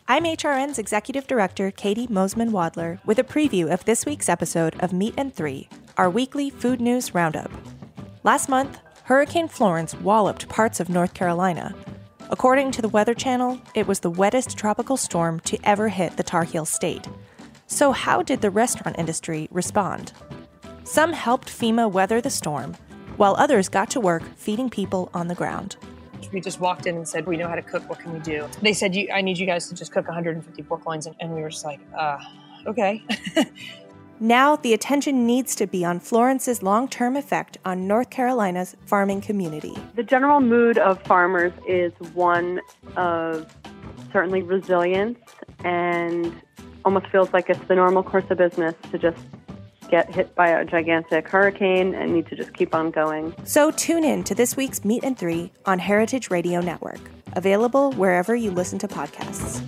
I'm HRN's Executive Director, Katie Mosman-Wadler, with a preview of this week's episode of Meat and Three, our weekly food news roundup. Last month, Hurricane Florence walloped parts of North Carolina. According to the Weather Channel, it was the wettest tropical storm to ever hit the Tar Heel state. So how did the restaurant industry respond? Some helped FEMA weather the storm, while others got to work feeding people on the ground. We just walked in and said, we know how to cook, what can we do? They said, I need you guys to just cook 150 pork loins. And we were just like, okay. Now the attention needs to be on Florence's long-term effect on North Carolina's farming community. The general mood of farmers is one of certainly resilience, and almost feels like it's the normal course of business to just get hit by a gigantic hurricane and need to just keep on going. So tune in to this week's Meat and Three on Heritage Radio Network, available wherever you listen to podcasts.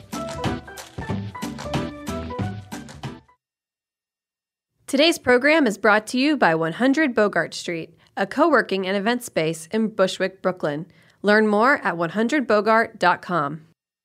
Today's program is brought to you by 100 Bogart Street, a co-working and event space in Bushwick, Brooklyn. Learn more at 100bogart.com.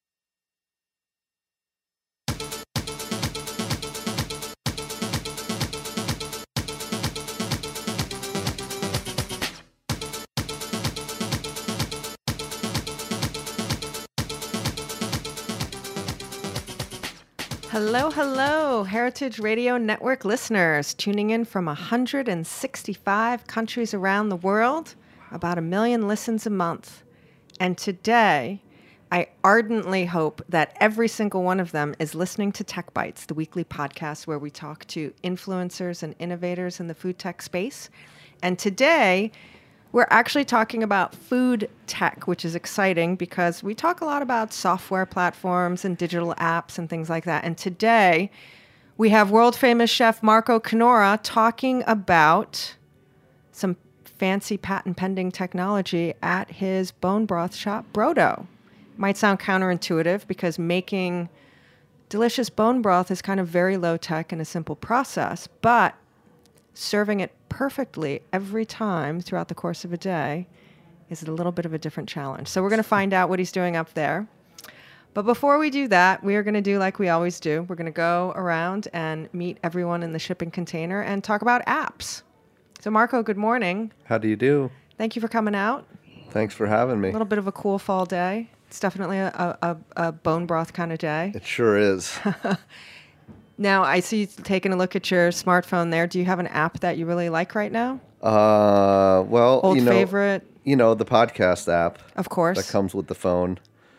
Hello, hello, Heritage Radio Network listeners, tuning in from 165 countries around the world, about 1 million listens a month. And today, I ardently hope that every single one of them is listening to Tech Bites, the weekly podcast where we talk to influencers and innovators in the food tech space. And today, we're actually talking about food tech, which is exciting because we talk a lot about software platforms and digital apps and things like that. And today, we have world-famous chef Marco Canora talking about some fancy patent-pending technology at his bone broth shop, Brodo. Might sound counterintuitive because making delicious bone broth is kind of very low-tech and a simple process, but serving it perfectly every time throughout the course of a day is a little bit of a different challenge. So we're going to find out what he's doing up there. But before we do that, we are going to do like we always do. We're going to go around and meet everyone in the shipping container and talk about apps. So Marco, good morning. How do you do? Thank you for coming out. Thanks for having me. A little bit of a cool fall day. It's definitely a bone broth kind of day. It sure is. Now, I see you taking a look at your smartphone there. Do you have an app that you really like right now? Well, Old favorite? You know, the podcast app. Of course. That comes with the phone.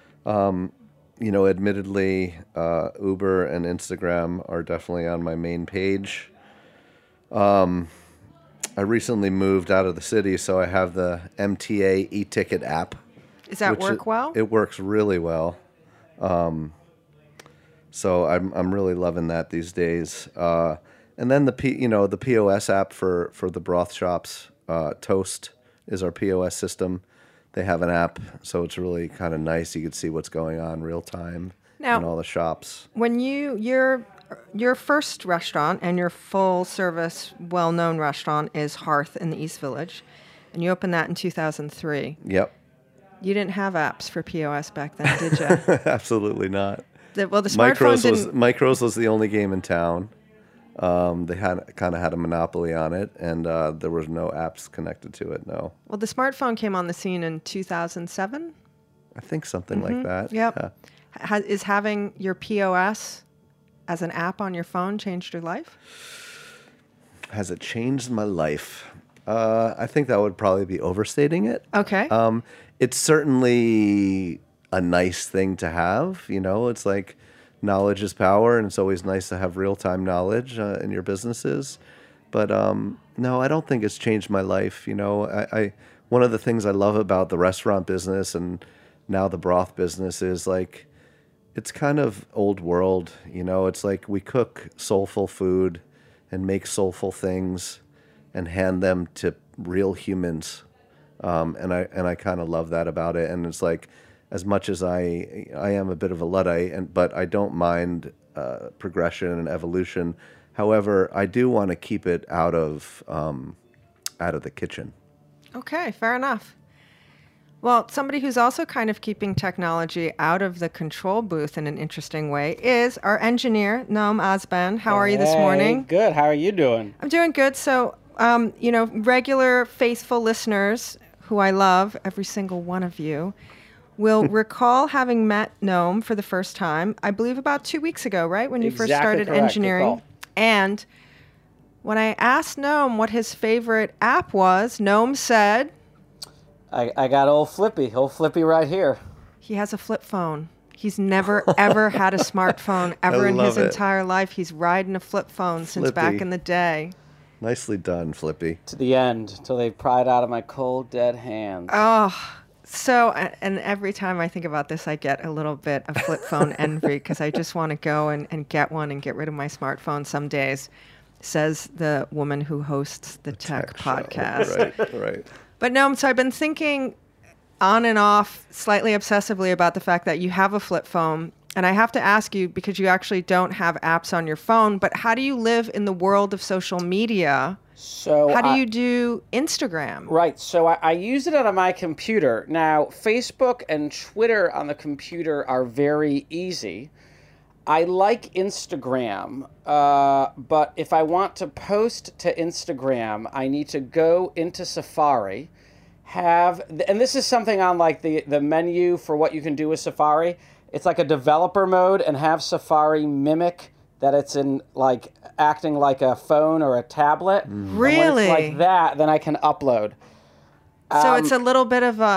Admittedly, Uber and Instagram are definitely on my main page. I recently moved out of the city, so I have the MTA e-ticket app. Does that work well? It works really well. So I'm really loving that these days. And then the POS app for the broth shops, Toast is our POS system. They have an app, so it's really kind of nice. You can see what's going on real time in all the shops. When your first restaurant and your full service, well-known restaurant is Hearth in the East Village, and you opened that in 2003. Yep. You didn't have apps for POS back then, did you? Absolutely not. The smartphone Micros was the only game in town. They had a monopoly on it, and there was no apps connected to it. No. Well, the smartphone came on the scene in 2007. I think something like that. Yep. Yeah. Is having your POS as an app on your phone changed your life? Has it changed my life? I think that would probably be overstating it. Okay. It's certainly a nice thing to have. You know, it's like knowledge is power, and it's always nice to have real-time knowledge in your businesses. But no, I don't think it's changed my life. You know, I one of the things I love about the restaurant business and now the broth business is like it's kind of old world. You know, it's like we cook soulful food and make soulful things and hand them to real humans. And I kind of love that about it. And it's like, as much as I am a bit of a Luddite, but I don't mind progression and evolution. However, I do want to keep it out of the kitchen. Okay, fair enough. Well, somebody who's also kind of keeping technology out of the control booth in an interesting way is our engineer, Noam Osban. How are you this morning? Good. How are you doing? I'm doing good. So, regular faithful listeners who I love, every single one of you, will recall having met Noam for the first time, I believe about 2 weeks ago, right? When you first started correct. engineering. And when I asked Noam what his favorite app was, Noam said... I got old Flippy right here. He has a flip phone. He's never, ever had a smartphone ever in his entire life. He's riding a flip phone since back in the day. Nicely done, Flippy. To the end, till they pried out of my cold, dead hands. Oh, so, and every time I think about this, I get a little bit of flip phone envy because I just want to go and get one and get rid of my smartphone some days, says the woman who hosts the Tech Podcast. Right. But no, so I've been thinking on and off slightly obsessively about the fact that you have a flip phone. And I have to ask you, because you actually don't have apps on your phone, but how do you live in the world of social media? So how do you do Instagram? Right. So I use it on my computer. Now, Facebook and Twitter on the computer are very easy. I like Instagram, but if I want to post to Instagram, I need to go into Safari, and this is something on like the menu for what you can do with Safari. It's like a developer mode, and have Safari mimic that it's in like acting like a phone or a tablet. Really? And when it's like that, then I can upload. So it's a little bit of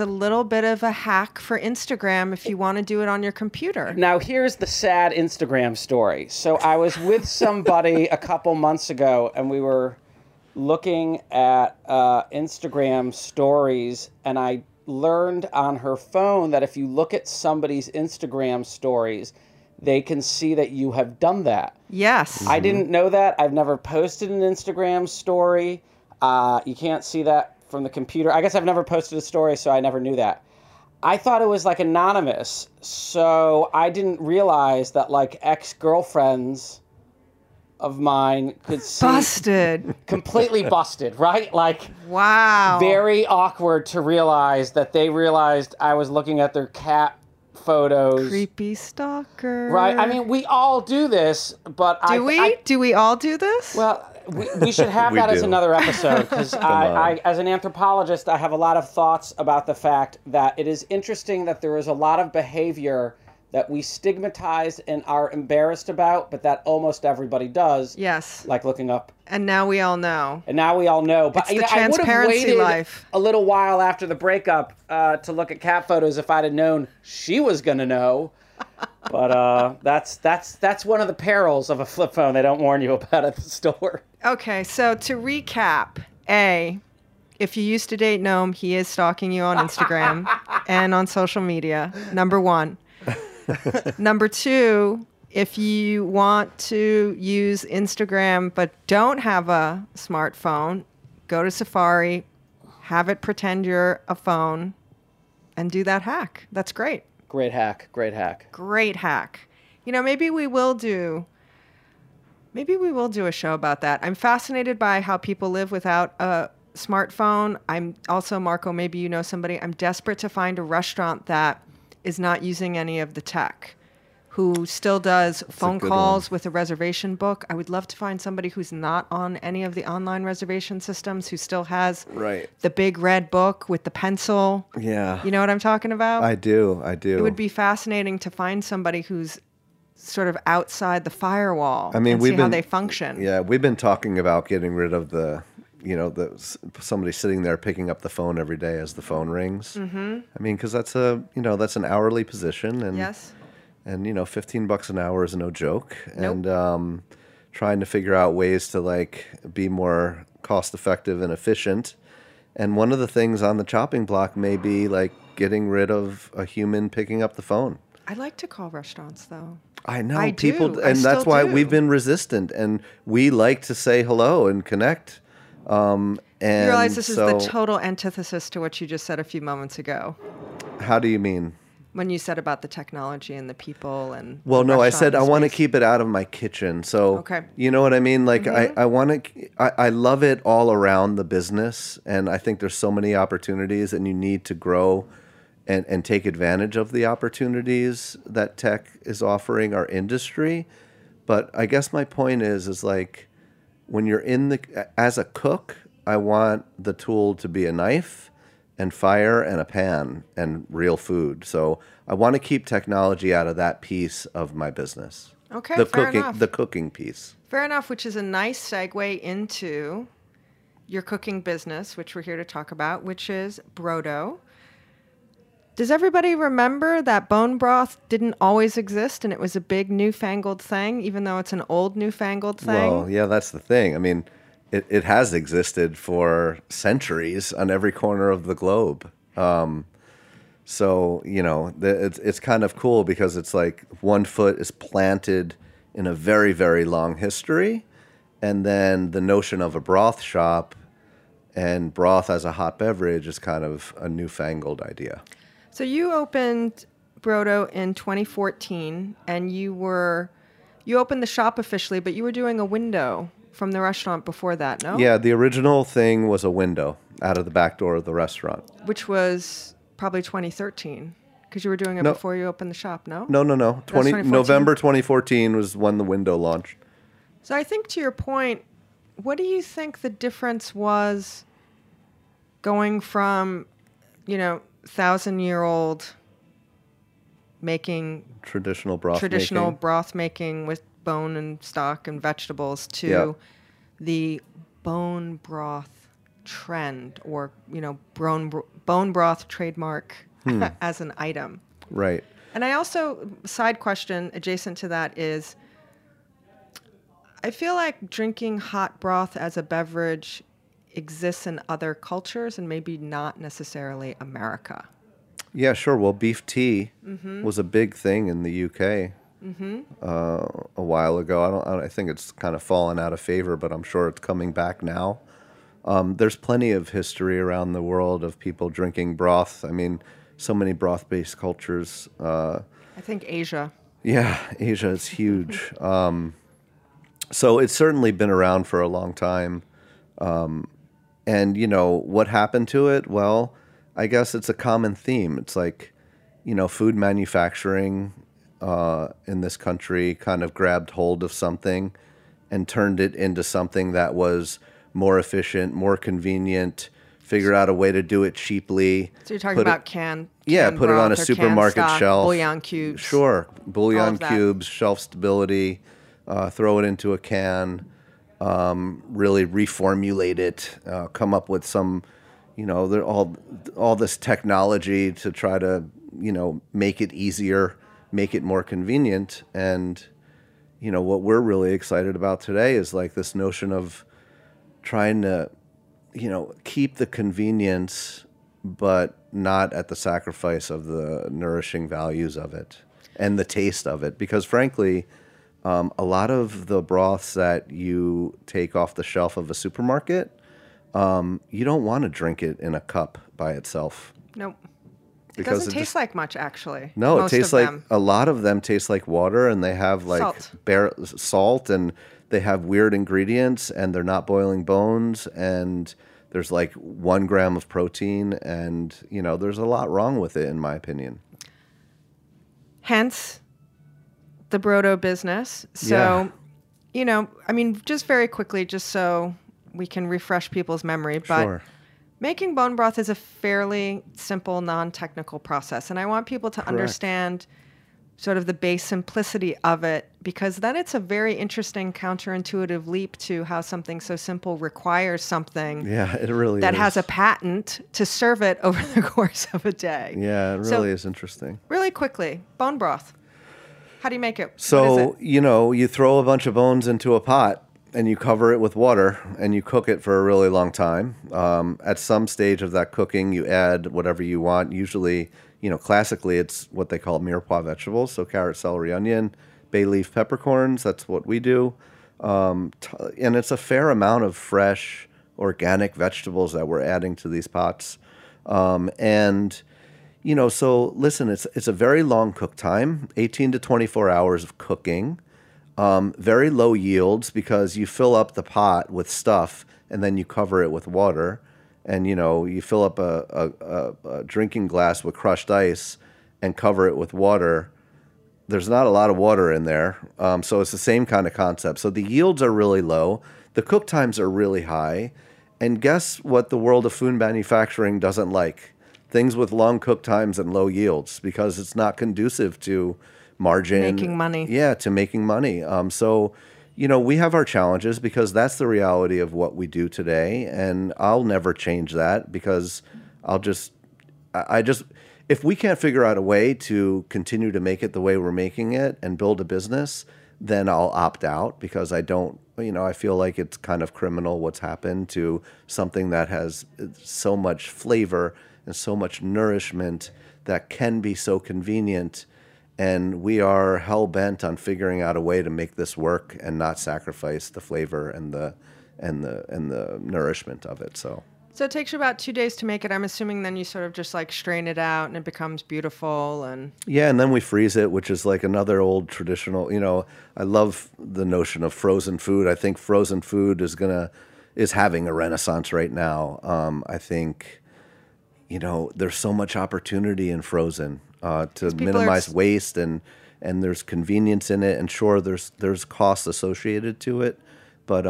a hack for Instagram if you want to do it on your computer. Now here's the sad Instagram story. So I was with somebody a couple months ago, and we were looking at Instagram stories, and I learned on her phone that if you look at somebody's Instagram stories, they can see that you have done that. Yes. I didn't know that. I've never posted an Instagram story. You can't see that from the computer. I guess I've never posted a story, so I never knew that. I thought it was like anonymous, so I didn't realize that like ex-girlfriends of mine could see. Busted. Completely busted, right? Like, wow. Very awkward to realize that they realized I was looking at their cat photos. Creepy stalker. Right? I mean, we all do this, but do we? Do we all do this? Well, we should have that as another episode, because I, as an anthropologist, I have a lot of thoughts about the fact that it is interesting that there is a lot of behavior that we stigmatize and are embarrassed about, but that almost everybody does. Yes. Like looking up. And now we all know. But it's the transparency life. A little while after the breakup to look at cat photos if I'd have known she was going to know. But that's one of the perils of a flip phone they don't warn you about at the store. Okay, so to recap, if you used to date Noam, he is stalking you on Instagram and on social media, number one. Number two, if you want to use Instagram but don't have a smartphone, go to Safari, have it pretend you're a phone, and do that hack. That's great. Great hack. Great hack. You know, maybe we will do a show about that. I'm fascinated by how people live without a smartphone. I'm also, Marco, maybe you know somebody. I'm desperate to find a restaurant that is not using any of the tech, who still does phone calls with a reservation book. I would love to find somebody who's not on any of the online reservation systems, who still has the big red book with the pencil. Yeah. You know what I'm talking about? I do. It would be fascinating to find somebody who's sort of outside the firewall. I mean, and see how they function. Yeah, we've been talking about getting rid of somebody sitting there picking up the phone every day as the phone rings. Mm-hmm. I mean, because that's an hourly position, and yes. And $15 an hour is no joke. Nope. And trying to figure out ways to like be more cost effective and efficient. And one of the things on the chopping block may be like getting rid of a human picking up the phone. I like to call restaurants though. I know people, and that's why we've been resistant, and we like to say hello and connect. And you realize this is the total antithesis to what you just said a few moments ago. How do you mean? when you said about the technology and the people and Well, the no, I said I restaurant want to space. keep it out of my kitchen. So, Okay. you know what I mean? Like, I want to, I love it all around the business. And I think there's so many opportunities, and you need to grow and take advantage of the opportunities that tech is offering our industry. But I guess my point is like, when you're as a cook, I want the tool to be a knife and fire and a pan and real food. So I want to keep technology out of that piece of my business. Okay, the fair cooking, enough. the cooking piece. Fair enough, which is a nice segue into your cooking business, which we're here to talk about, which is Brodo. Does everybody remember that bone broth didn't always exist and it was a big newfangled thing, even though it's an old newfangled thing? Well, yeah, that's the thing. I mean, it has existed for centuries on every corner of the globe. So, you know, it's kind of cool because it's like one foot is planted in a very, very long history. And then the notion of a broth shop and broth as a hot beverage is kind of a newfangled idea. So you opened Brodo in 2014, and you opened the shop officially, but you were doing a window from the restaurant before that, no? Yeah, the original thing was a window out of the back door of the restaurant. Which was probably 2013, because you were doing it No. before you opened the shop, no? No. 2014? November 2014 was when the window launched. So I think to your point, what do you think the difference was going from, 1,000-year-old making Traditional broth making. broth making with bone and stock and vegetables to Yeah. the bone broth trend, or bone broth trademark as an item? Right. And I also, side question adjacent to that is, I feel like drinking hot broth as a beverage exists in other cultures and maybe not necessarily America. Yeah, sure. Well, beef tea was a big thing in the UK a while ago. I think it's kind of fallen out of favor, but I'm sure it's coming back now. There's plenty of history around the world of people drinking broth. I mean, so many broth-based cultures. I think Asia. Yeah, Asia is huge. So it's certainly been around for a long time. And, what happened to it? Well, I guess it's a common theme. It's like, food manufacturing in this country kind of grabbed hold of something and turned it into something that was more efficient, more convenient, figure out a way to do it cheaply. So you're talking about canned put it on broth a or canned supermarket stock, shelf. bouillon cubes. Sure. All Bouillon of that. cubes, shelf stability, throw it into a can, really reformulate it, come up with some, all this technology to try to, make it easier, make it more convenient. And, what we're really excited about today is like this notion of trying to, keep the convenience, but not at the sacrifice of the nourishing values of it and the taste of it. Because frankly, a lot of the broths that you take off the shelf of a supermarket, you don't want to drink it in a cup by itself. Nope. It Because doesn't it taste just- like much, actually. No, Most it tastes of like them. a lot of them taste like water, and they have like Salt. salt, and they have weird ingredients, and they're not boiling bones, and there's like 1 gram of protein, and there's a lot wrong with it, in my opinion. Hence the Brodo business. So, just very quickly, just so we can refresh people's memory, but Sure. making bone broth is a fairly simple, non-technical process. And I want people to understand sort of the base simplicity of it, because then it's a very interesting counterintuitive leap to how something so simple requires something Yeah, it really that is. has a patent to serve it over the course of a day. Yeah, it So- really is interesting. Really quickly, bone broth. How do you make it? What is So, it? you throw a bunch of bones into a pot and you cover it with water and you cook it for a really long time. At some stage of that cooking, you add whatever you want. Usually, classically, it's what they call mirepoix vegetables. So carrot, celery, onion, bay leaf, peppercorns. That's what we do. And it's a fair amount of fresh, organic vegetables that we're adding to these pots. And So listen, it's a very long cook time, 18 to 24 hours of cooking, very low yields because you fill up the pot with stuff and then you cover it with water. And, you fill up a drinking glass with crushed ice and cover it with water. There's not a lot of water in there. So it's the same kind of concept. So the yields are really low. The cook times are really high. And guess what the world of food manufacturing doesn't like? Things with long cook times and low yields, because it's not conducive to margin. Making money. Yeah, to making money. So, we have our challenges because that's the reality of what we do today. And I'll never change that because if we can't figure out a way to continue to make it the way we're making it and build a business, then I'll opt out because I feel like it's kind of criminal what's happened to something that has so much flavor and so much nourishment that can be so convenient. And we are hell-bent on figuring out a way to make this work and not sacrifice the flavor and the nourishment of it. So it takes you about 2 days to make it. I'm assuming then you sort of just like strain it out and it becomes beautiful. And yeah, and then we freeze it, which is like another old traditional. I love the notion of frozen food. I think frozen food is having a renaissance right now. I think there's so much opportunity in frozen to minimize waste and there's convenience in it. And sure, there's costs associated to it, but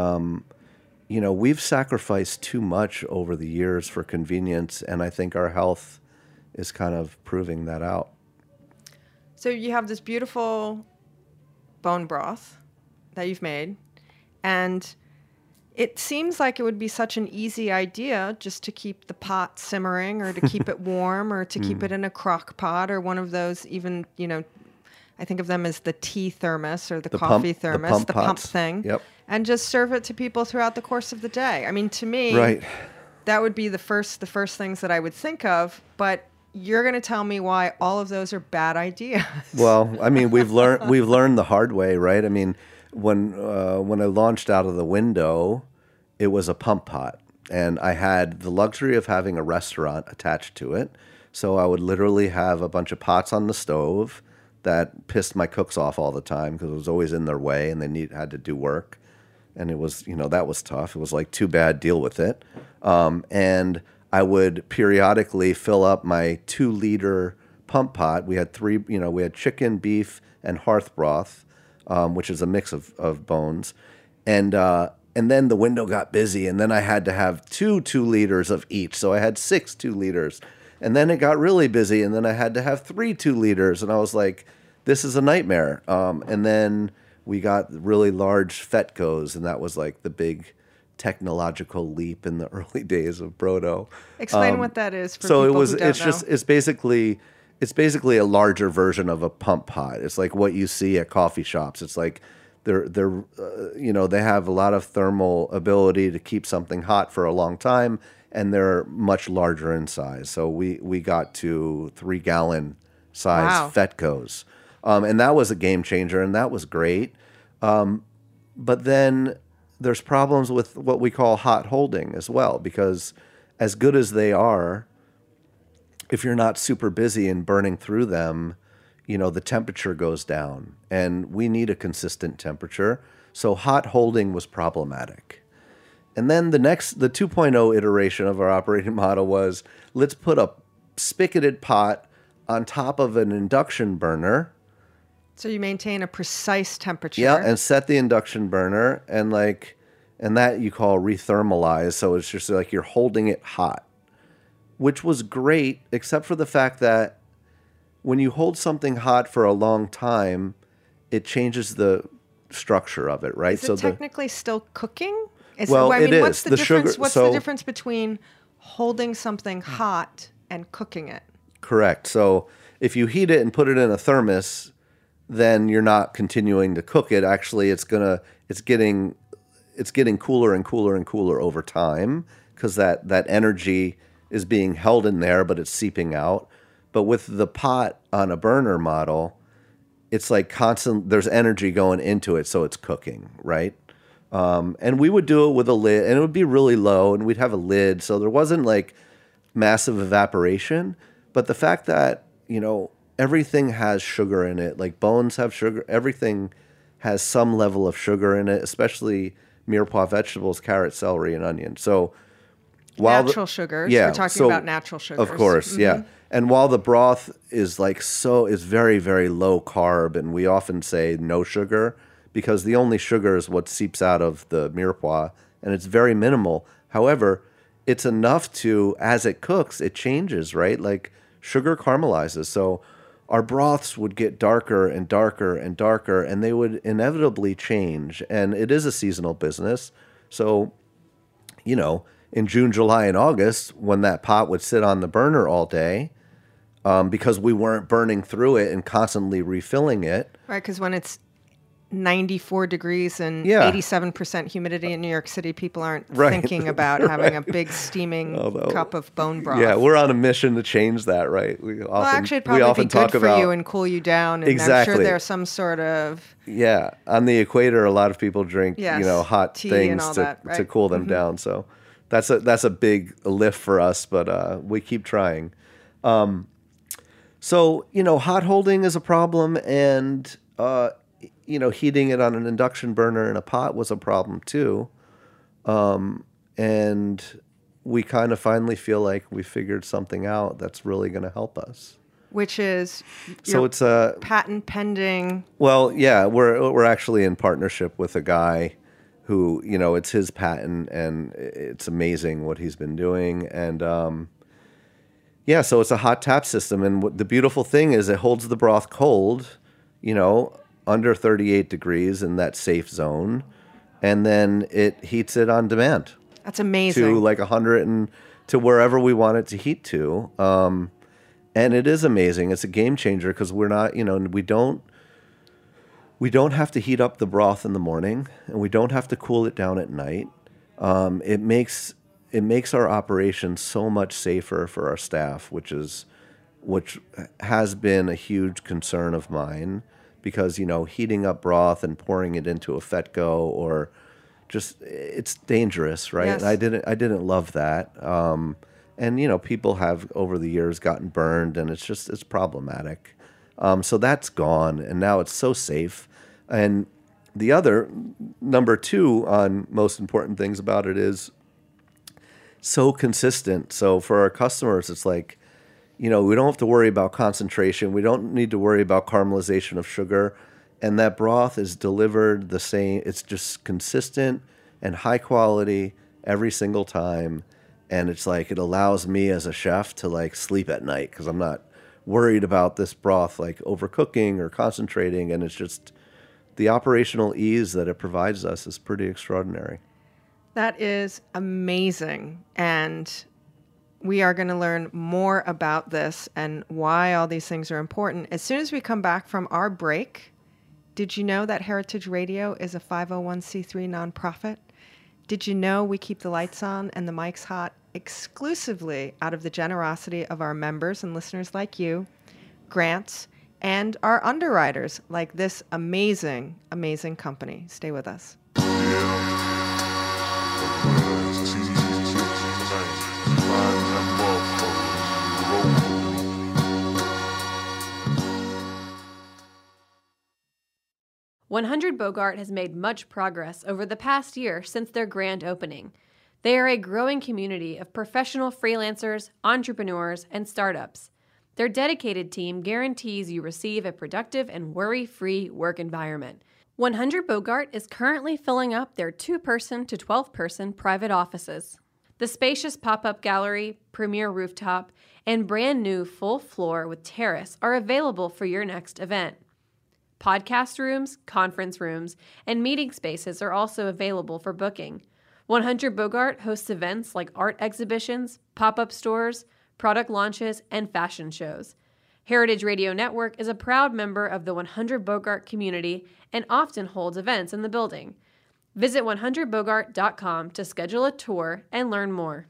we've sacrificed too much over the years for convenience, and I think our health is kind of proving that out. So you have this beautiful bone broth that you've made, and it seems like it would be such an easy idea just to keep the pot simmering or to keep it warm or to keep it in a crock pot or one of those even, I think of them as the tea thermos or the coffee thermos, the pump thing. Yep. And just serve it to people throughout the course of the day. I mean, to me, right, that would be the first things that I would think of, but you're going to tell me why all of those are bad ideas. Well, I mean, we've learned the hard way, right? I mean, when I launched Out of the Window, it was a pump pot, and I had the luxury of having a restaurant attached to it. So I would literally have a bunch of pots on the stove that pissed my cooks off all the time because it was always in their way and they had to do work. And it was, that was tough. It was like, too bad, deal with it. And I would periodically fill up my 2-liter pump pot. We had we had chicken, beef, and hearth broth, which is a mix of bones. And then the window got busy, and then I had to have 2 liters of each. So I had 6 2 liters. And then it got really busy, and then I had to have 3 2 liters. And I was like, this is a nightmare. And then we got really large Fetcos, and that was like the big technological leap in the early days of Brodo. Explain what that is for people who don't know. It's basically a larger version of a pump pot. It's like what you see at coffee shops. It's like they have a lot of thermal ability to keep something hot for a long time, and they're much larger in size. So we got to 3-gallon size Fetcos. And that was a game changer, and that was great. But then there's problems with what we call hot holding as well, because as good as they are, if you're not super busy and burning through them, the temperature goes down, and we need a consistent temperature. So hot holding was problematic. And then the 2.0 iteration of our operating model was, let's put a spigoted pot on top of an induction burner. So you maintain a precise temperature. Yeah, and set the induction burner, and that you call rethermalize. So it's just like you're holding it hot, which was great, except for the fact that when you hold something hot for a long time, it changes the structure of it, right? Is it technically still cooking? It is. What's the difference? What's the difference between holding something hot and cooking it? Correct. So if you heat it and put it in a thermos, then you're not continuing to cook it. Actually, it's getting cooler and cooler and cooler over time because that energy is being held in there, but it's seeping out. But with the pot on a burner model, it's like constant. There's energy going into it, so it's cooking, right? And we would do it with a lid, and it would be really low, and we'd have a lid, so there wasn't like massive evaporation, But the fact that, everything has sugar in it, like bones have sugar, everything has some level of sugar in it, especially mirepoix vegetables, carrot, celery, and onion. So while natural sugars. Yeah, We're talking about natural sugars. Of course, yeah. And while the broth is is very, very low carb, and we often say no sugar, because the only sugar is what seeps out of the mirepoix, and it's very minimal. However, it's enough to, as it cooks, it changes, right? Like sugar caramelizes. So our broths would get darker and darker and darker, and they would inevitably change. And it is a seasonal business. So, in June, July, and August, when that pot would sit on the burner all day, because we weren't burning through it and constantly refilling it. Right, because when it's 94 degrees and Yeah. 87% humidity in New York City, people aren't thinking about having a big steaming cup of bone broth. Yeah, we're on a mission to change that, right? Well, actually, it'd probably be good for you and cool you down. And Exactly. I'm sure there's some sort of... Yeah, on the equator, a lot of people drink, Yes, hot tea things and all to that, right? to cool them down. So that's a big lift for us, but we keep trying. So hot holding is a problem, and heating it on an induction burner in a pot was a problem too. And we kind of finally feel like we figured something out that's really going to help us. Which is So it's a patent pending. Well, yeah, we're actually in partnership with a guy who, it's his patent, and it's amazing what he's been doing. And so it's a hot tap system, and the beautiful thing is it holds the broth cold, under 38 degrees in that safe zone, and then it heats it on demand. That's amazing. To like 100 and to wherever we want it to heat to. And it is amazing. It's a game changer because we're not, we don't have to heat up the broth in the morning, and we don't have to cool it down at night. It makes our operation so much safer for our staff, which has been a huge concern of mine, because heating up broth and pouring it into a Fetco or just, it's dangerous, right? Yes. And I didn't love that. And people have over the years gotten burned, and it's problematic. So that's gone, and now it's so safe. And the other, number 2 on most important things about it is so consistent. So for our customers, it's like, we don't have to worry about concentration. We don't need to worry about caramelization of sugar. And that broth is delivered the same. It's just consistent and high quality every single time. And it's like, it allows me as a chef to like sleep at night, because I'm not worried about this broth like overcooking or concentrating. And it's just the operational ease that it provides us is pretty extraordinary. That is amazing. And we are going to learn more about this and why all these things are important as soon as we come back from our break. Did you know that Heritage Radio is a 501c3 nonprofit? Did you know we keep the lights on and the mics hot exclusively out of the generosity of our members and listeners like you, grants, and our underwriters like this amazing, amazing company? Stay with us. 100 Bogart has made much progress over the past year since their grand opening. They are a growing community of professional freelancers, entrepreneurs, and startups. Their dedicated team guarantees you receive a productive and worry-free work environment. 100 Bogart is currently filling up their 2-person to 12-person private offices. The spacious pop-up gallery, premier rooftop, and brand new full floor with terrace are available for your next event. Podcast rooms, conference rooms, and meeting spaces are also available for booking. 100 Bogart hosts events like art exhibitions, pop-up stores, product launches, and fashion shows. Heritage Radio Network is a proud member of the 100 Bogart community and often holds events in the building. Visit 100bogart.com to schedule a tour and learn more.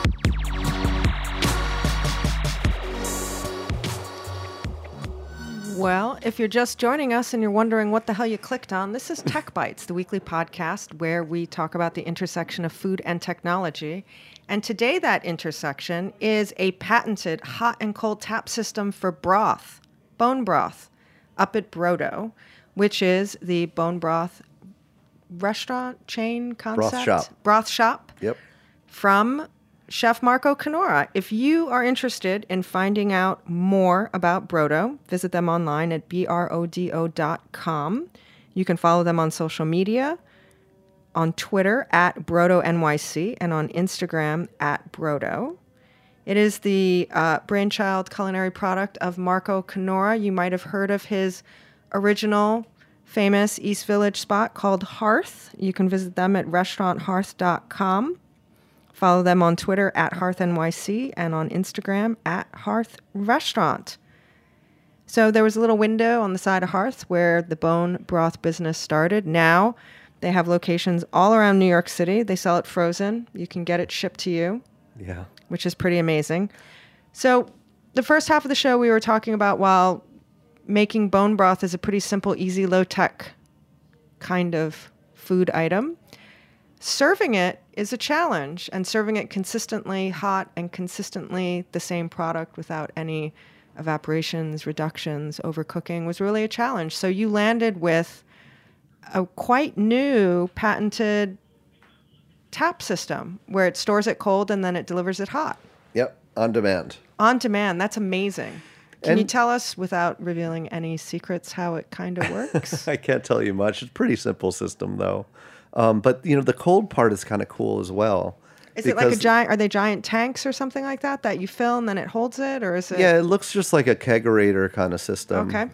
Well, if you're just joining us and you're wondering what the hell you clicked on, this is Tech Bites, the weekly podcast where we talk about the intersection of food and technology. And today that intersection is a patented hot and cold tap system for broth, bone broth, up at Brodo, which is the bone broth restaurant chain concept. Broth shop. Yep. From Chef Marco Canora. If you are interested in finding out more about Brodo, visit them online at brodo.com. You can follow them on social media, on Twitter at BrodoNYC, and on Instagram at Brodo. It is the brainchild culinary product of Marco Canora. You might have heard of his original famous East Village spot called Hearth. You can visit them at restauranthearth.com. Follow them on Twitter at HearthNYC and on Instagram at Hearth Restaurant. So there was a little window on the side of Hearth where the bone broth business started. Now they have locations all around New York City. They sell it frozen. You can get it shipped to you. Yeah. Which is pretty amazing. So the first half of the show we were talking about, while making bone broth is a pretty simple, easy, low-tech kind of food item, serving it is a challenge, and serving it consistently hot and consistently the same product without any evaporations, reductions, overcooking was really a challenge. So you landed with a quite new patented tap system where it stores it cold and then it delivers it hot. Yep, on demand. On demand. That's amazing. Can you tell us, without revealing any secrets, how it kind of works? I can't tell you much. It's a pretty simple system, though. But, the cold part is kind of cool as well. Is it like a giant, are they giant tanks or something like that you fill and then it holds it? Or is it? Yeah, it looks just like a kegerator kind of system. Okay.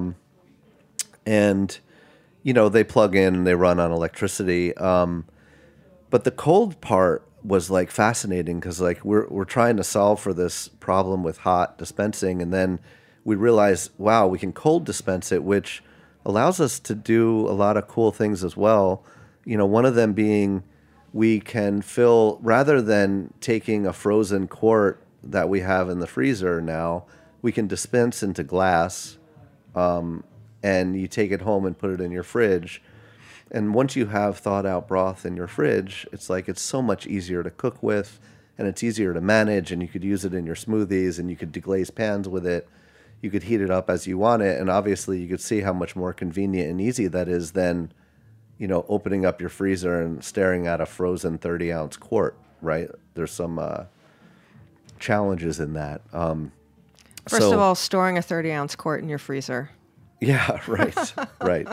And, they plug in and they run on electricity. But the cold part was like fascinating because we're trying to solve for this problem with hot dispensing, and then we realized, wow, we can cold dispense it, which allows us to do a lot of cool things as well. One of them being we can fill, rather than taking a frozen quart that we have in the freezer now, we can dispense into glass, and you take it home and put it in your fridge. And once you have thawed out broth in your fridge, it's so much easier to cook with, and it's easier to manage, and you could use it in your smoothies, and you could deglaze pans with it. You could heat it up as you want it, and obviously you could see how much more convenient and easy that is than, opening up your freezer and staring at a frozen 30-ounce quart, right? There's some challenges in that. First of all, storing a 30-ounce quart in your freezer. Yeah, right, right.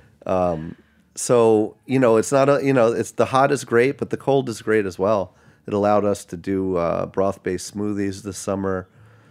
So, it's not it's the hot is great, but the cold is great as well. It allowed us to do broth-based smoothies this summer.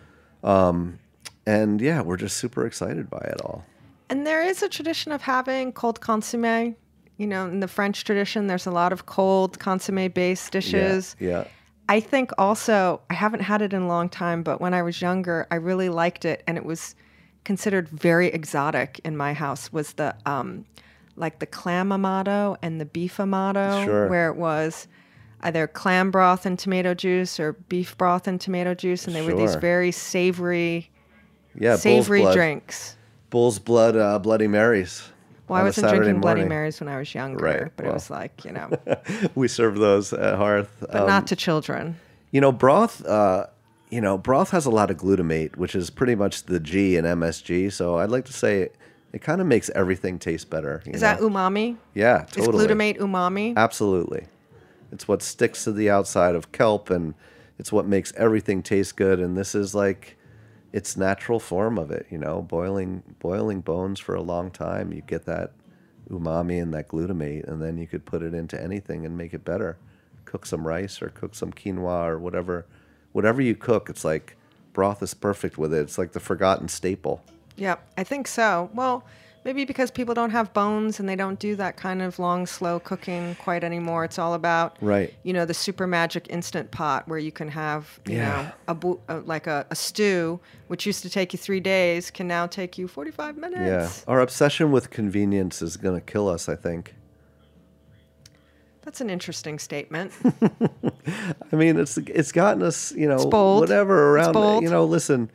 And yeah, we're just super excited by it all. And there is a tradition of having cold consommé. In the French tradition, there's a lot of cold consommé-based dishes. Yeah. I think also, I haven't had it in a long time, but when I was younger, I really liked it. And it was considered very exotic in my house, was the the clam amato and the beef amato, sure, where it was either clam broth and tomato juice or beef broth and tomato juice, and they were these very savory drinks. Bull's blood, Bloody Marys. Well, I wasn't drinking Bloody Marys when I was younger, right, but it was we served those at Hearth. But not to children. Broth, broth has a lot of glutamate, which is pretty much the G in MSG, so I'd like to say it kind of makes everything taste better. Is that umami? Yeah, totally. Is glutamate umami? Absolutely. It's what sticks to the outside of kelp, and it's what makes everything taste good. And this is its natural form of it. Boiling bones for a long time, you get that umami and that glutamate, and then you could put it into anything and make it better. Cook some rice or cook some quinoa or whatever you cook. It's broth is perfect with it. It's like the forgotten staple. Yep, I think so. Well, maybe because people don't have bones and they don't do that kind of long, slow cooking quite anymore. It's all about, the super magic instant pot where you can have, a stew, which used to take you 3 days, can now take you 45 minutes. Yeah, our obsession with convenience is going to kill us, I think. That's an interesting statement. I mean, it's gotten us, it's bold. whatever around. It's bold. Listen.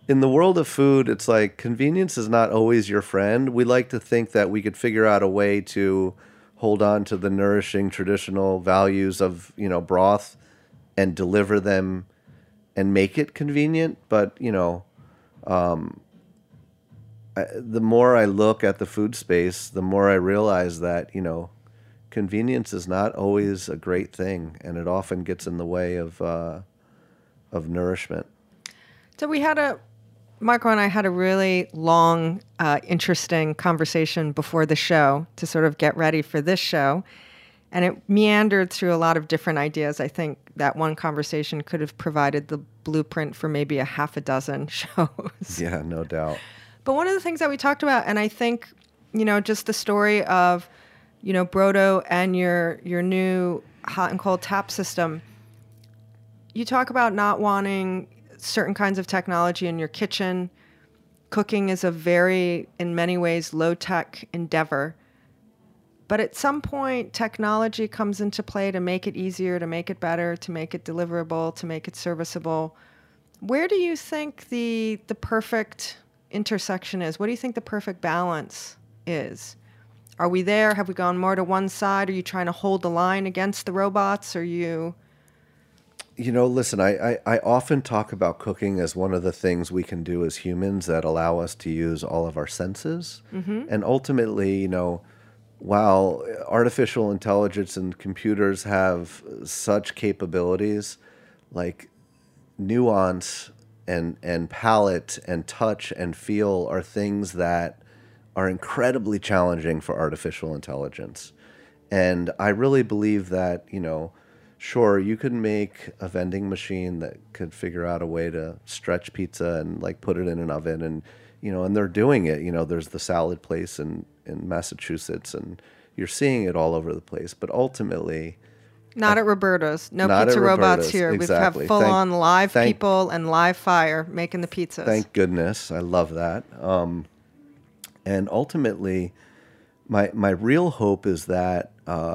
in the world of food, it's like convenience is not always your friend. We like to think that we could figure out a way to hold on to the nourishing traditional values of, broth and deliver them and make it convenient. But, the more I look at the food space, the more I realize that, convenience is not always a great thing, and it often gets in the way of nourishment. So Marco and I had a really long, interesting conversation before the show to sort of get ready for this show. And it meandered through a lot of different ideas. I think that one conversation could have provided the blueprint for maybe a half a dozen shows. Yeah, no doubt. But one of the things that we talked about, and I think, just the story of, Brodo and your new hot and cold tap system, you talk about not wanting certain kinds of technology in your kitchen. Cooking is a very, in many ways, low-tech endeavor. But at some point, technology comes into play to make it easier, to make it better, to make it deliverable, to make it serviceable. Where do you think the perfect intersection is? What do you think the perfect balance is? Are we there? Have we gone more to one side? Are you trying to hold the line against the robots? Are you... Listen, I often talk about cooking as one of the things we can do as humans that allow us to use all of our senses. Mm-hmm. And ultimately, while artificial intelligence and computers have such capabilities, like nuance and palate and touch and feel are things that are incredibly challenging for artificial intelligence. And I really believe that, sure, you could make a vending machine that could figure out a way to stretch pizza and like put it in an oven, and and they're doing it. There's the salad place in Massachusetts, and you're seeing it all over the place. But ultimately, not at Roberta's. No pizza robots here. Exactly. We have full-on live people and live fire making the pizzas. Thank goodness. I love that. And ultimately, my real hope is that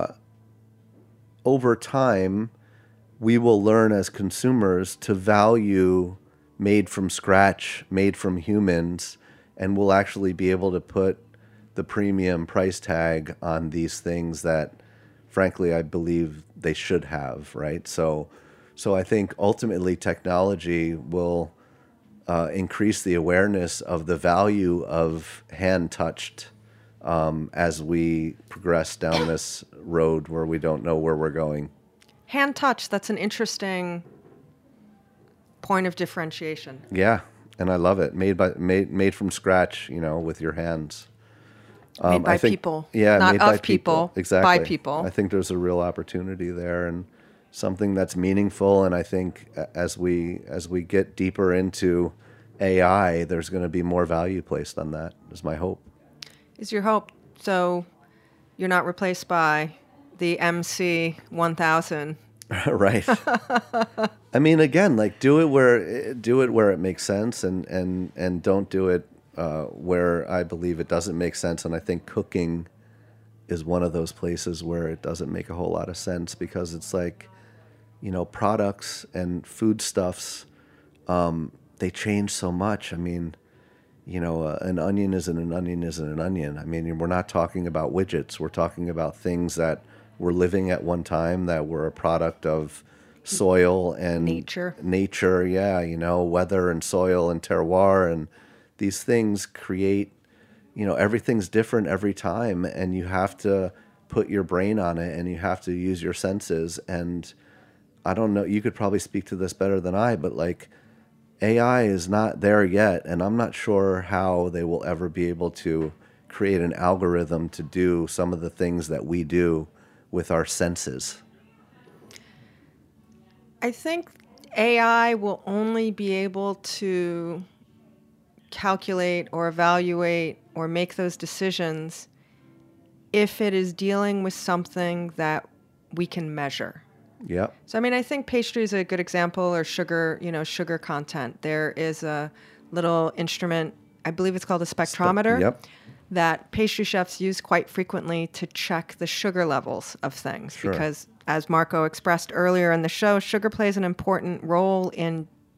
over time, we will learn as consumers to value made from scratch, made from humans, and we'll actually be able to put the premium price tag on these things that, frankly, I believe they should have, right? So I think ultimately technology will increase the awareness of the value of hand-touched as we progress down this road where we don't know where we're going. Hand touch, that's an interesting point of differentiation. Yeah, and I love it. Made from scratch, with your hands. Made by people. Yeah, not made of by people. Exactly. By people. I think there's a real opportunity there and something that's meaningful. And I think as we get deeper into AI, there's going to be more value placed on that, is my hope. Is your hope. So you're not replaced by the MC1000. Right. I mean, again, like do it where it makes sense, and don't do it where I believe it doesn't make sense. And I think cooking is one of those places where it doesn't make a whole lot of sense, because it's like, products and foodstuffs, they change so much. I mean, an onion isn't an onion isn't an onion. I mean, we're not talking about widgets. We're talking about things that were living at one time, that were a product of soil and nature, weather and soil and terroir, and these things create, everything's different every time, and you have to put your brain on it, and you have to use your senses. And I don't know, you could probably speak to this better than I, but like AI is not there yet, and I'm not sure how they will ever be able to create an algorithm to do some of the things that we do with our senses. I think AI will only be able to calculate or evaluate or make those decisions if it is dealing with something that we can measure. Yeah. So, I mean, I think pastry is a good example, or sugar, sugar content. There is a little instrument, I believe it's called a spectrometer, Yep. that pastry chefs use quite frequently to check the sugar levels of things. Sure. Because, as Marco expressed earlier in the show, sugar plays an important role in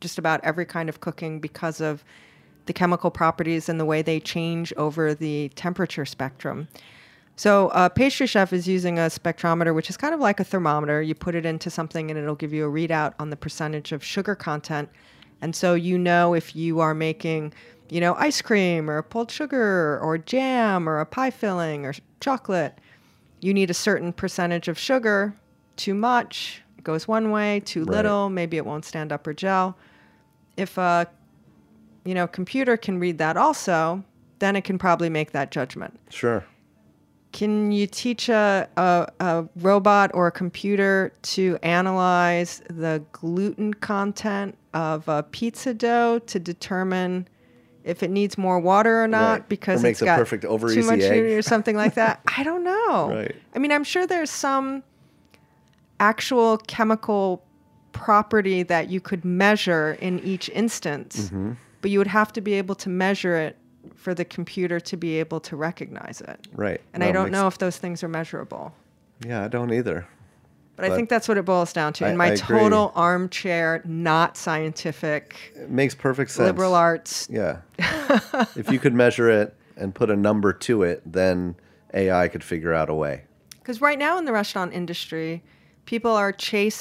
just about every kind of cooking because of the chemical properties and the way they change over the temperature spectrum. So a pastry chef is using a spectrometer, which is kind of like a thermometer. You put it into something and it'll give you a readout on the percentage of sugar content. And so you know if you are making, ice cream or pulled sugar or jam or a pie filling or chocolate, you need a certain percentage of sugar. Too much, it goes one way. Too little, maybe it won't stand up or gel. If a computer can read that also, then it can probably make that judgment. Sure. Can you teach a robot or a computer to analyze the gluten content of a pizza dough to determine if it needs more water or not because it's got perfect over too easy much egg or something like that? I don't know. Right. I mean, I'm sure there's some actual chemical property that you could measure in each instance, but you would have to be able to measure it for the computer to be able to recognize it. Right. And I don't know if those things are measurable. Yeah, I don't either. But I think that's what it boils down to. In I my agree. total armchair, not scientific, It makes perfect sense. liberal arts. Yeah. If you could measure it and put a number to it, then AI could figure out a way. Because right now in the restaurant industry, people are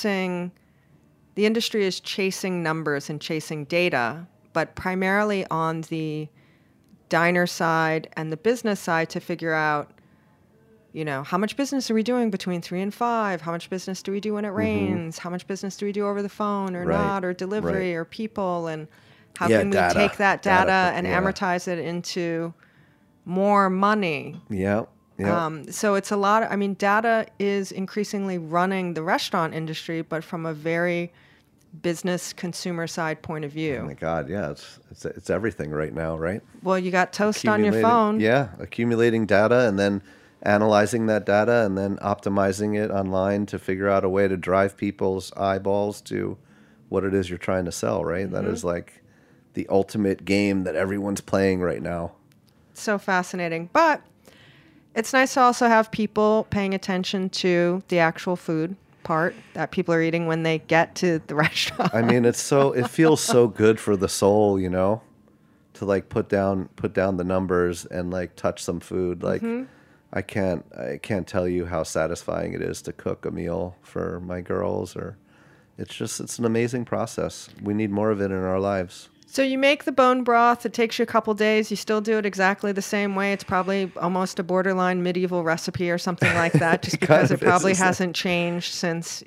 the industry is chasing numbers and chasing data, but primarily on the diner side and the business side to figure out, how much business are we doing between 3 and 5? How much business do we do when it rains? How much business do we do over the phone or not, or delivery or people? And how can we take that data and amortize it into more money? Yeah. Yeah. So it's a lot. Data is increasingly running the restaurant industry, but from a very business consumer side point of view. Oh my God, yeah, it's everything right now, right? Well, you got Toast on your phone. Yeah, accumulating data and then analyzing that data and then optimizing it online to figure out a way to drive people's eyeballs to what it is you're trying to sell, right? That is like the ultimate game that everyone's playing right now. So fascinating. But it's nice to also have people paying attention to the actual food part that people are eating when they get to the restaurant. I mean, it feels so good for the soul, to like put down the numbers and like touch some food. Like I can't tell you how satisfying it is to cook a meal for my girls, or it's an amazing process. We need more of it in our lives. So you make the bone broth. It takes you a couple days. You still do it exactly the same way. It's probably almost a borderline medieval recipe or something like that, just because it probably hasn't changed since,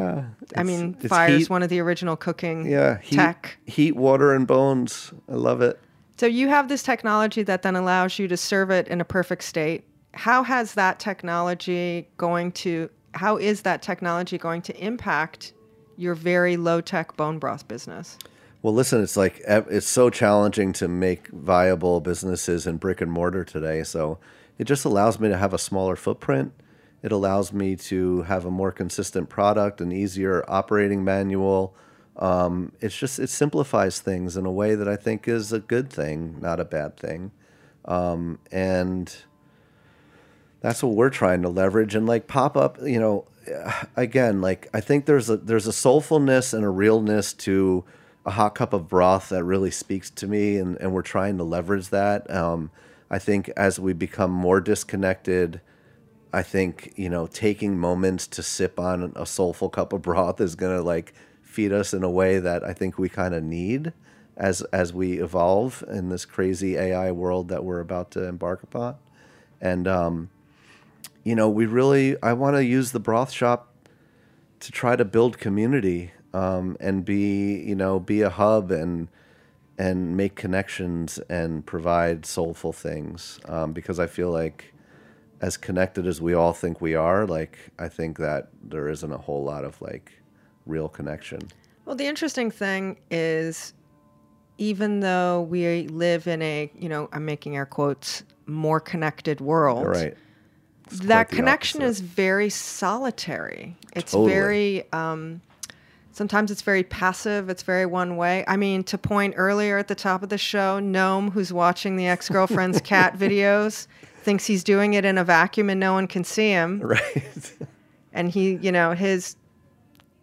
fire's one of the original cooking tech. Heat, water, and bones. I love it. So you have this technology that then allows you to serve it in a perfect state. How is that technology going to impact your very low-tech bone broth business? Well, listen, it's so challenging to make viable businesses in brick and mortar today. So it just allows me to have a smaller footprint. It allows me to have a more consistent product, an easier operating manual. It simplifies things in a way that I think is a good thing, not a bad thing. And that's what we're trying to leverage and like pop up, again, like I think there's a soulfulness and a realness to a hot cup of broth that really speaks to me, and we're trying to leverage that. I think as we become more disconnected, I think, taking moments to sip on a soulful cup of broth is going to like feed us in a way that I think we kind of need as we evolve in this crazy AI world that we're about to embark upon. And, I want to use the broth shop to try to build community. And be a hub and make connections and provide soulful things. Because I feel like as connected as we all think we are, like I think that there isn't a whole lot of like real connection. Well, the interesting thing is, even though we live in a, I'm making air quotes, more connected world, right? That connection is very solitary. It's very sometimes it's very passive. It's very one way. I mean, to point earlier at the top of the show, Gnome, who's watching the ex-girlfriend's cat videos, thinks he's doing it in a vacuum and no one can see him. Right. And he, his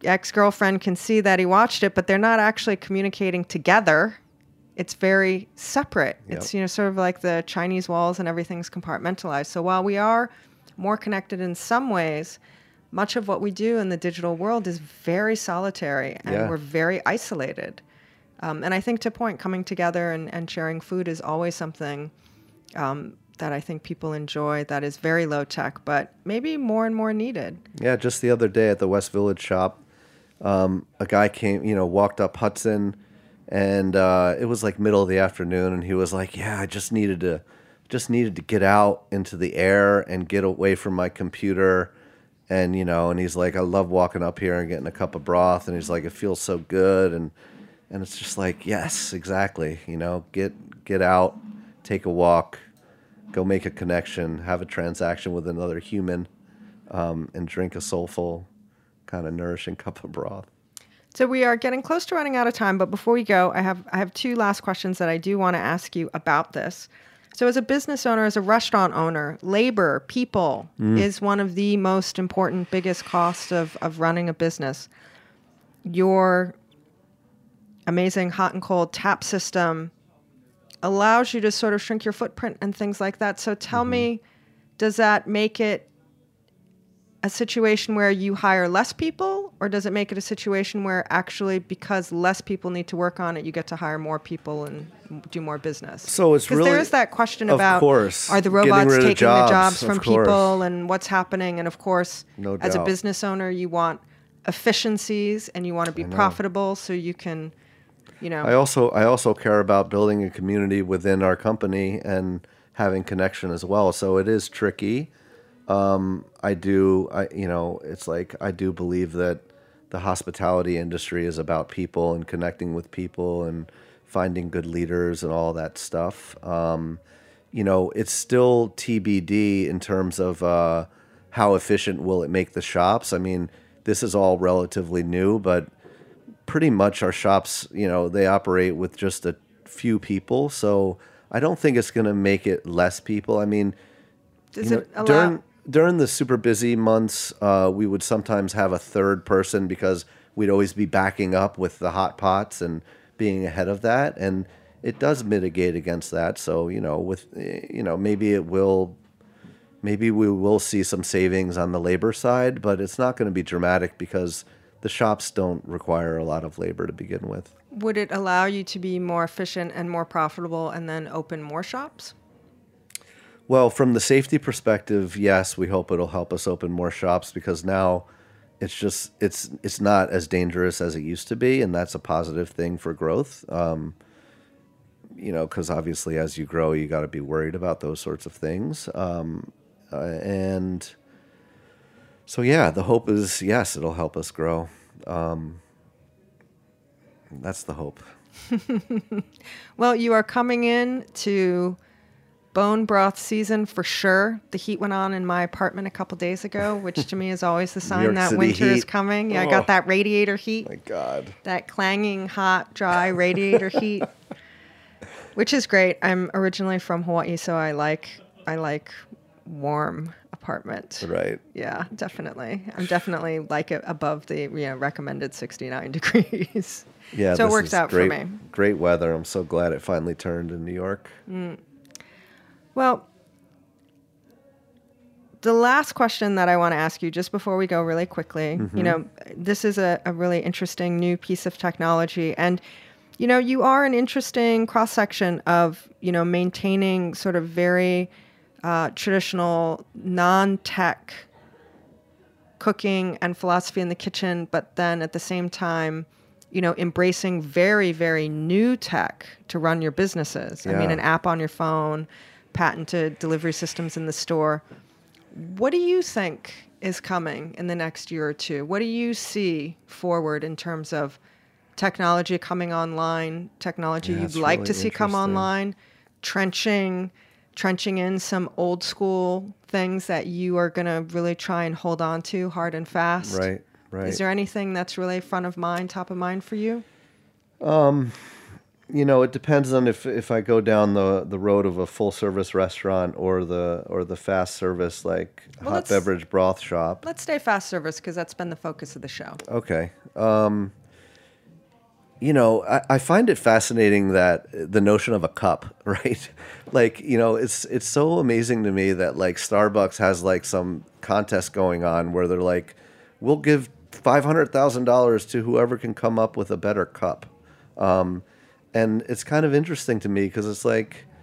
ex-girlfriend can see that he watched it, but they're not actually communicating together. It's very separate. Yep. It's, sort of like the Chinese walls and everything's compartmentalized. So while we are more connected in some ways, much of what we do in the digital world is very solitary, and we're very isolated. And I think, to point, coming together and sharing food is always something that I think people enjoy, that is very low tech, but maybe more and more needed. Yeah, just the other day at the West Village shop, a guy came, walked up Hudson, and it was like middle of the afternoon, and he was like, "Yeah, I just needed to get out into the air and get away from my computer." And, and he's like, "I love walking up here and getting a cup of broth." And he's like, "It feels so good." And it's just like, yes, exactly. Get out, take a walk, go make a connection, have a transaction with another human, and drink a soulful, kind of nourishing cup of broth. So we are getting close to running out of time, but before we go, I have two last questions that I do want to ask you about this. So as a business owner, as a restaurant owner, labor, people is one of the most important, biggest costs of running a business. Your amazing hot and cold tap system allows you to sort of shrink your footprint and things like that. So tell me, does that make it a situation where you hire less people, or does it make it a situation where actually, because less people need to work on it, you get to hire more people and do more business? So it's really, because there is that question about, are the getting robots rid of taking the jobs of from course. people, and what's happening? And of course, No as a doubt. business owner, you want efficiencies and you want to be profitable, so you can, I also care about building a community within our company and having connection as well. So it is tricky. I do believe that the hospitality industry is about people and connecting with people and finding good leaders and all that stuff. It's still TBD in terms of how efficient will it make the shops. I mean, this is all relatively new, but pretty much our shops, they operate with just a few people. So I don't think it's going to make it less people. I mean, during the super busy months, we would sometimes have a third person because we'd always be backing up with the hot pots and being ahead of that. And it does mitigate against that. So, maybe we will see some savings on the labor side, but it's not going to be dramatic because the shops don't require a lot of labor to begin with. would it allow you to be more efficient and more profitable and then open more shops? Well, from the safety perspective, yes, we hope it'll help us open more shops because now it's not as dangerous as it used to be, and that's a positive thing for growth. Because obviously as you grow, you got to be worried about those sorts of things. And so, yeah, the hope is, yes, it'll help us grow. That's the hope. Well, you are coming in to bone broth season for sure. The heat went on in my apartment a couple days ago, which to me is always the sign that winter is coming. Yeah, I got that radiator heat. My God. That clanging, hot, dry radiator heat, which is great. I'm originally from Hawaii, so I like warm apartment. Right. Yeah, definitely. I'm definitely like it above the recommended 69 degrees. Yeah, so it this works is out great, for me. Great weather. I'm so glad it finally turned in New York. Well, the last question that I want to ask you just before we go really quickly, this is a really interesting new piece of technology. And, you are an interesting cross-section of, maintaining sort of very traditional non-tech cooking and philosophy in the kitchen, but then at the same time, embracing very, very new tech to run your businesses. Yeah. I mean, an app on your phone, patented delivery systems in the store. What do you think is coming in the next year or two? What do you see forward in terms of technology coming online, technology you'd like really to see come interesting. online, trenching in some old school things that you are going to really try and hold on to hard and fast? Right. Is there anything that's really front of mind, top of mind for you? It depends on if I go down the road of a full service restaurant or the fast service hot beverage broth shop. Let's stay fast service because that's been the focus of the show. Okay. I find it fascinating that the notion of a cup, right? It's so amazing to me that Starbucks has some contest going on where they're like, we'll give $500,000 to whoever can come up with a better cup. And it's kind of interesting to me because it's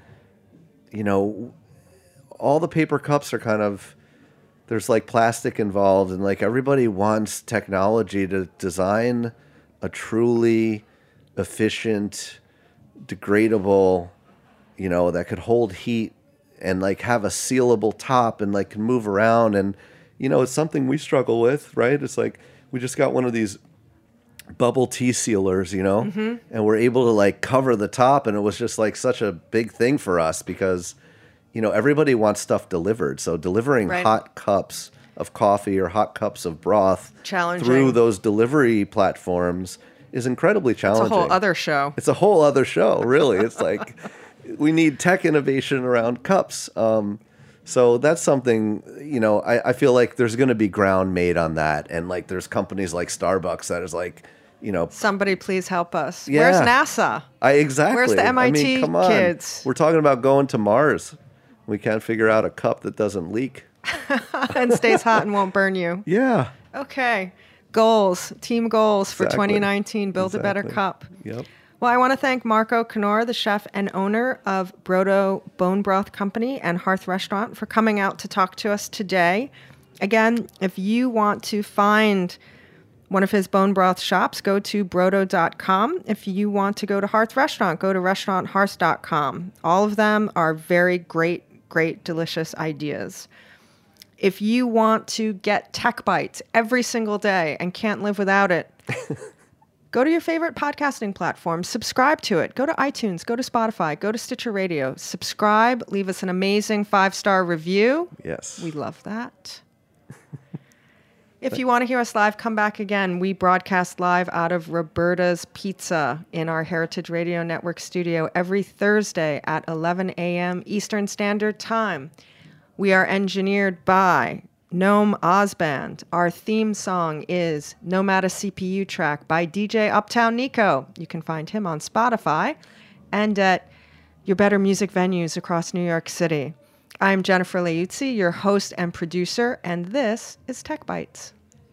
all the paper cups are kind of, there's plastic involved, and everybody wants technology to design a truly efficient, degradable, that could hold heat and have a sealable top and can move around. And, it's something we struggle with, right? It's we just got one of these bubble tea sealers, and we're able to cover the top. And it was just such a big thing for us because, everybody wants stuff delivered. So delivering hot cups of coffee or hot cups of broth through those delivery platforms is incredibly challenging. It's a whole other show. It's a whole other show, really. It's we need tech innovation around cups. So that's something, I feel like there's going to be ground made on that. And there's companies like Starbucks that is somebody please help us. Yeah. Where's NASA? Exactly. Where's the MIT come on. kids? We're talking about going to Mars. We can't figure out a cup that doesn't leak. And stays hot and won't burn you. Yeah. Okay. Goals, team goals for 2019. Build a better cup. Yep. Well, I want to thank Marco Canora, the chef and owner of Brodo Bone Broth Company and Hearth Restaurant, for coming out to talk to us today. Again, if you want to find one of his bone broth shops, go to brodo.com. If you want to go to Hearth Restaurant, go to restauranthearth.com. All of them are very great, delicious ideas. If you want to get Tech Bites every single day and can't live without it, go to your favorite podcasting platform, subscribe to it. Go to iTunes, go to Spotify, go to Stitcher Radio. Subscribe, leave us an amazing 5-star review. Yes. We love that. If you want to hear us live, come back again. We broadcast live out of Roberta's Pizza in our Heritage Radio Network studio every Thursday at 11 a.m. Eastern Standard Time. We are engineered by Gnome Ozband. Our theme song is Nomad a CPU Track by DJ Uptown Nico. You can find him on Spotify and at your better music venues across New York City. I'm Jennifer Leuzzi, your host and producer, and this is Tech Bites.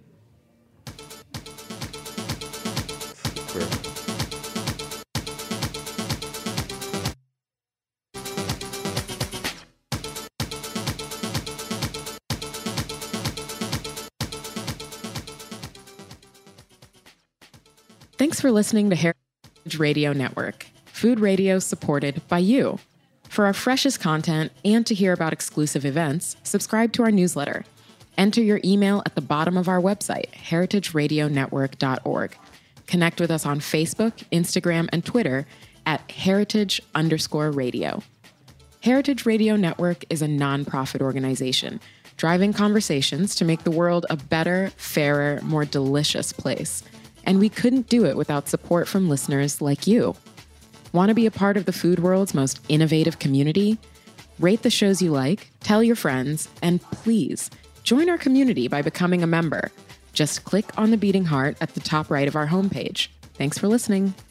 Thanks for listening to Heritage Radio Network, food radio supported by you. For our freshest content and to hear about exclusive events, subscribe to our newsletter. Enter your email at the bottom of our website, heritageradionetwork.org. Connect with us on Facebook, Instagram, and Twitter at heritage_radio. Heritage Radio Network is a nonprofit organization driving conversations to make the world a better, fairer, more delicious place. And we couldn't do it without support from listeners like you. Want to be a part of the food world's most innovative community? Rate the shows you like, tell your friends, and please join our community by becoming a member. Just click on the beating heart at the top right of our homepage. Thanks for listening.